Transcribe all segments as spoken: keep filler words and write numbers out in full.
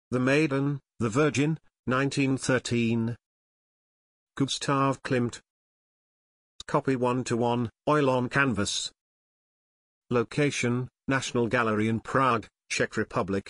The Maiden, the Virgin, nineteen thirteen. Gustav Klimt. Copy one to one, oil on canvas. Location, National Gallery in Prague, Czech Republic.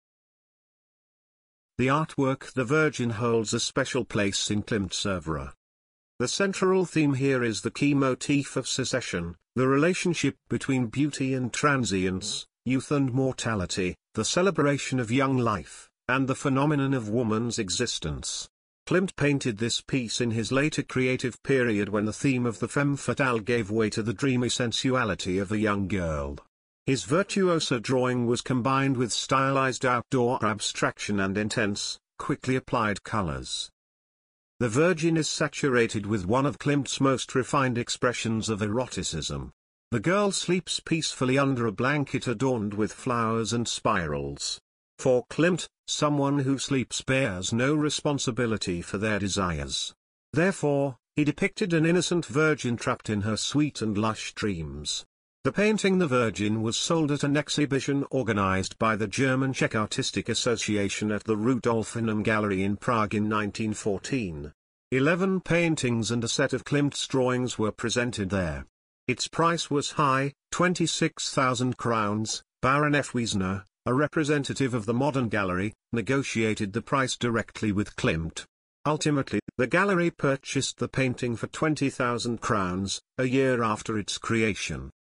The artwork The Virgin holds a special place in Klimt's oeuvre. The central theme here is the key motif of succession, the relationship between beauty and transience, youth and mortality, the celebration of young life, and the phenomenon of woman's existence. Klimt painted this piece in his later creative period when the theme of the femme fatale gave way to the dreamy sensuality of a young girl. His virtuoso drawing was combined with stylized outdoor abstraction and intense, quickly applied colors. The Virgin is saturated with one of Klimt's most refined expressions of eroticism. The girl sleeps peacefully under a blanket adorned with flowers and spirals. For Klimt, someone who sleeps bears no responsibility for their desires. Therefore, he depicted an innocent virgin trapped in her sweet and lush dreams. The painting The Virgin was sold at an exhibition organized by the German Czech Artistic Association at the Rudolfinum Gallery in Prague in nineteen fourteen. Eleven paintings and a set of Klimt's drawings were presented there. Its price was high, twenty-six thousand crowns. Baron F. Wiesner, a representative of the Modern Gallery, negotiated the price directly with Klimt. Ultimately, the gallery purchased the painting for twenty thousand crowns, a year after its creation.